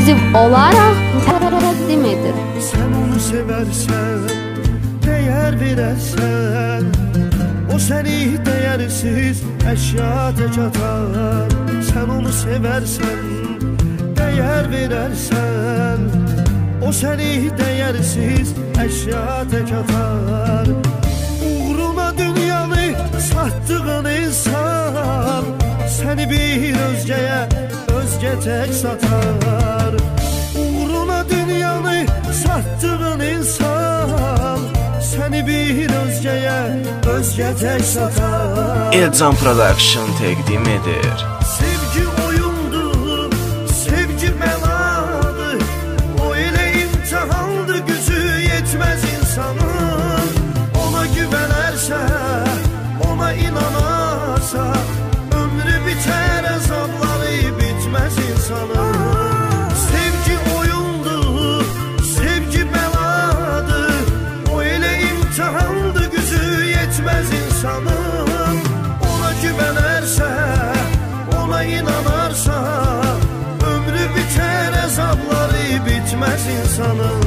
ekskluziv olaraq təqdim edir. Sən onu sevərsən, dəyər verərsən, o səni dəyərsiz əşya tək atar. Sən onu sevərsən, dəyər verərsən, o səni dəyərsiz əşya tək atar. Uğruna dünyanı satdığın insan səni bir özgəyə, özgə tək satar. Uğruna dünyanı satdığın insan səni bir özgəyə, özgə tək satar. Elcan Production təqdim edir. Sevgi oyundur, sevgi məladır, o elə imtihandır, gücü yetməz insanın. Ona güvənərsə, ona inanarsa, ömrü bitər, əzabları bitməz insanın. Sevgi oyundur, sevgi məladır, o elə imtihandır, gücü yetməz insanın. Ona güvənərsə, ona inanarsa, ömrü bitər, əzabları bitməz insanın.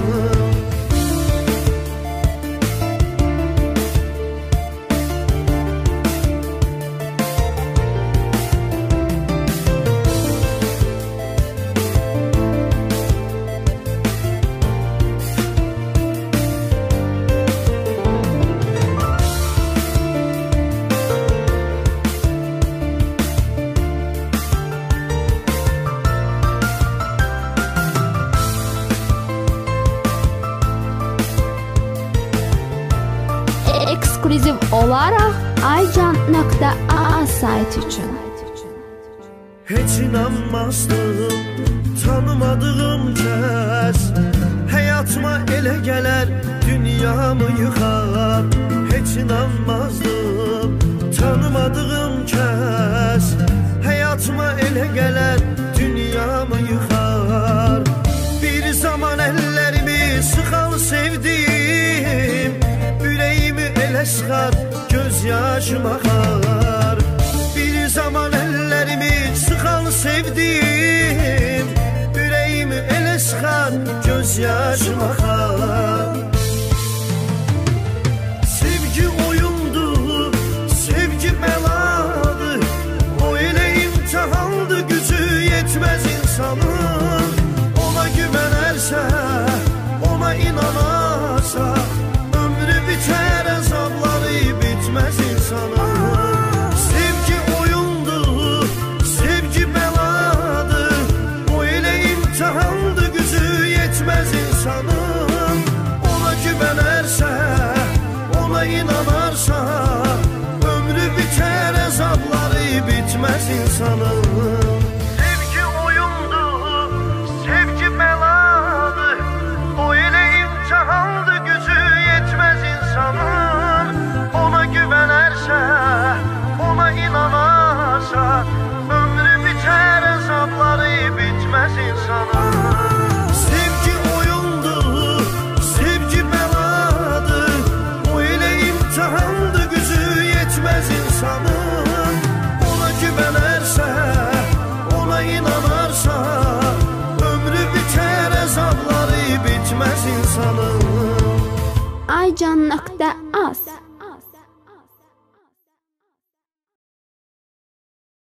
Ekskluziv olaraq aycan.az sayt üçün. Heç inanmazdım tanımadığım kəs, həyatıma elə gələr, dünyamı yıxar. Heç inanmazdım tanımadığım kəs, həyatıma elə gələr, dünyamı yıxar. Bir zaman əllərimi sıxal sevdim, ürəyimi elə sıxar, göz yaşım axar. Bir zaman əllərimi sıxal sevdim, ürəyimi elə sıxar, göz yaşım axar. Sevgi oyundur, sevgi məladır, o elə imtihandır, gücü yetməz insanın. Ona güvənərsə, ona inanarsa, ömrü bitər, əzabları bitməz insanın. Sevgi oyundur, sevgi məladır, o elə imtihandır, gücü yetməz insanın. Ona güvənərsə, ona inanarsa, ömrü bitər, əzabları bitməz insanın. Sevgi oyundur, sevgi məladır, o elə imtihandır, gücü yetməz insanın. Ona güvənərsə, ona inanarsa, ömrü bitər, əzabları bitməz insanın. Sevgi oyundur, sevgi məladır, o elə imtihandır, gücü yetməz insanın. Ona güvənərsə, ona inanarsa, ömrü bitər, əzabları bitməz insanın. aycan.az